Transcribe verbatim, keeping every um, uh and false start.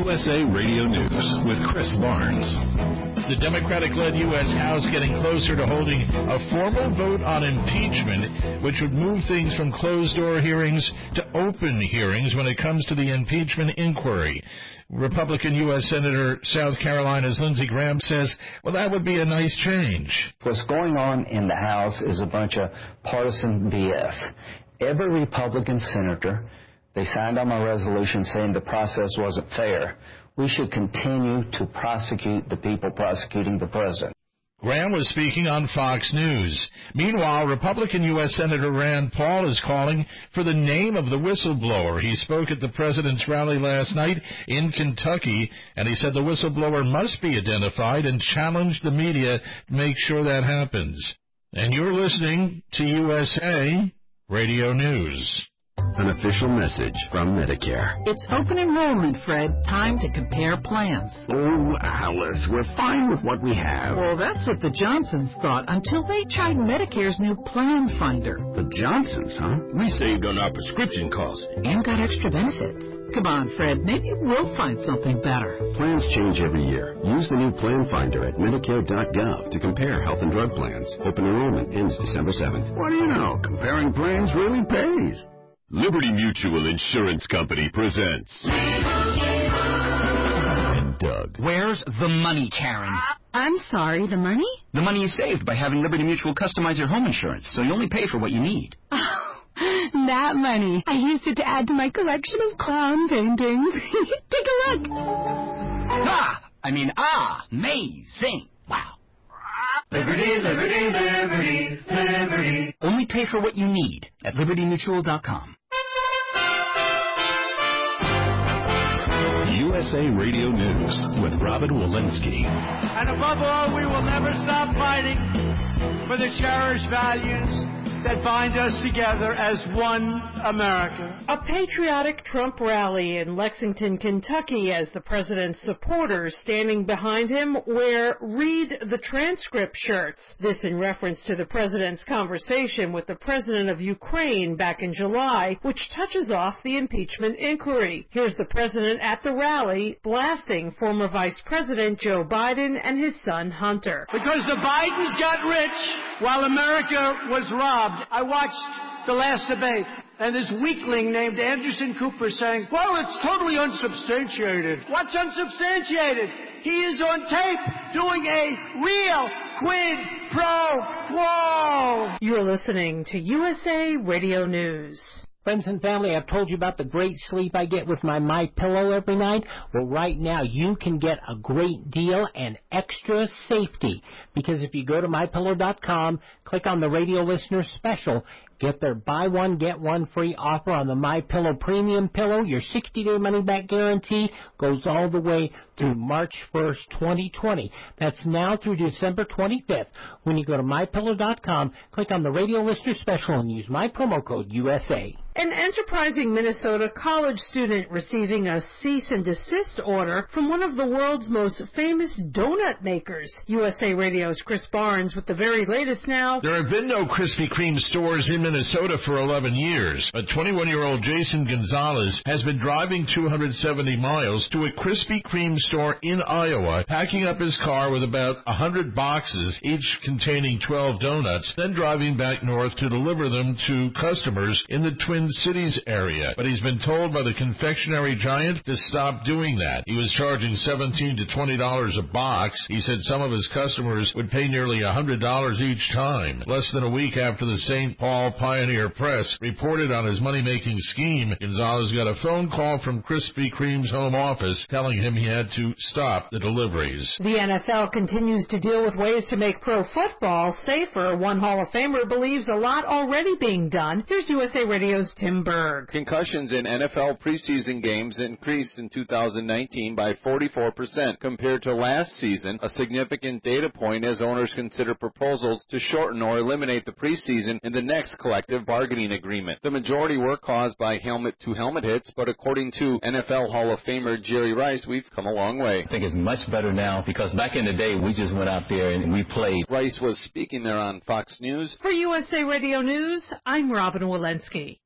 U S A Radio News with Chris Barnes. The Democratic-led U S House getting closer to holding a formal vote on impeachment, which would move things from closed-door hearings to open hearings when it comes to the impeachment inquiry. Republican U S Senator South Carolina's Lindsey Graham says, well, that would be a nice change. What's going on in the House is a bunch of partisan B S. Every Republican senator, they signed on my resolution saying the process wasn't fair. We should continue to prosecute the people prosecuting the president. Graham was speaking on Fox News. Meanwhile, Republican U S Senator Rand Paul is calling for the name of the whistleblower. He spoke at the president's rally last night in Kentucky, and he said the whistleblower must be identified and challenged the media to make sure that happens. And you're listening to U S A Radio News. An official message from Medicare. It's open enrollment, Fred. Time to compare plans. Oh, Alice, we're fine with what we have. Well, that's what the Johnsons thought until they tried Medicare's new Plan Finder. The Johnsons, huh? We saved on our prescription costs. And got extra benefits. Come on, Fred. Maybe we'll find something better. Plans change every year. Use the new Plan Finder at Medicare dot gov to compare health and drug plans. Open enrollment ends December seventh. What do you know? Comparing plans really pays. Liberty Mutual Insurance Company presents and Doug. Where's the money, Karen? I'm sorry, the money? The money you saved by having Liberty Mutual customize your home insurance, so you only pay for what you need. Oh, that money. I used it to add to my collection of clown paintings. Take a look. Ah! I mean, ah! Amazing! Wow. Liberty, liberty, liberty, liberty. Only pay for what you need at Liberty Mutual dot com. U S A Radio News with Robin Walensky. And above all, we will never stop fighting for the cherished values that bind us together as one America. A patriotic Trump rally in Lexington, Kentucky, as the president's supporters standing behind him wear Read the Transcript shirts. This in reference to the president's conversation with the president of Ukraine back in July, which touches off the impeachment inquiry. Here's the president at the rally blasting former Vice President Joe Biden and his son Hunter. Because the Bidens got rich while America was robbed. I watched the last debate, and this weakling named Anderson Cooper saying, well, it's totally unsubstantiated. What's unsubstantiated? He is on tape doing a real quid pro quo. You're listening to U S A Radio News. Friends and family, I've told you about the great sleep I get with my MyPillow every night. Well, right now you can get a great deal and extra safety. Because if you go to My Pillow dot com, click on the radio listener special, get their buy one, get one free offer on the MyPillow Premium Pillow. Your sixty-day money-back guarantee goes all the way through March first, twenty twenty. That's now through December twenty-fifth. When you go to My Pillow dot com, click on the radio listener special and use my promo code U S A. An enterprising Minnesota college student receiving a cease and desist order from one of the world's most famous donut makers. U S A Radio's Chris Barnes with the very latest now. There have been no Krispy Kreme stores in Minnesota for eleven years, but twenty-one-year-old Jason Gonzalez has been driving two hundred seventy miles to a Krispy Kreme store in Iowa, packing up his car with about one hundred boxes, each containing twelve donuts, then driving back north to deliver them to customers in the Twin Cities area. But he's been told by the confectionery giant to stop doing that. He was charging seventeen to twenty dollars a box. He said some of his customers would pay nearly one hundred dollars each time. Less than a week after the Saint Paul Pioneer Press reported on his money-making scheme, Gonzalez got a phone call from Krispy Kreme's home office telling him he had to stop the deliveries. The N F L continues to deal with ways to make pro football safer. One Hall of Famer believes a lot already being done. Here's U S A Radio's Tim Berg. Concussions in N F L preseason games increased in two thousand nineteen by forty-four percent compared to last season, a significant data point as owners consider proposals to shorten or eliminate the preseason in the next collective bargaining agreement. The majority were caused by helmet-to-helmet hits, but according to N F L Hall of Famer Jerry Rice, we've come a long way. I think it's much better now because back in the day, we just went out there and we played. Rice was speaking there on Fox News. For U S A Radio News, I'm Robin Walensky.